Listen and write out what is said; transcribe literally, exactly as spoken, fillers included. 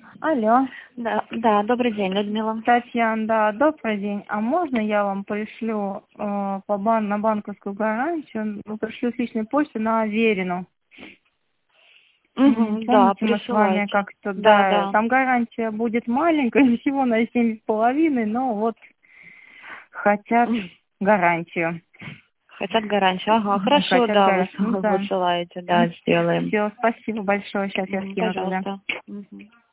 Алло. Да, да, добрый день, Людмила. Татьяна, да, добрый день. А можно я вам пришлю э, по бан на банковскую гарантию, ну, пришлю с личной почты на Аверину? Угу, да, Помните, мы с вами присылайте. как-то, Да, да, да. там гарантия будет маленькая, всего на семь с половиной, но вот хотят Мгм. гарантию. Хотят гарантию. Ага, хорошо, Хотят да, вы гарантию. Ну да. высылаете, да, сделаем. Все, спасибо большое. Сейчас я Мгм, скину тогда. пожалуйста. Мгм.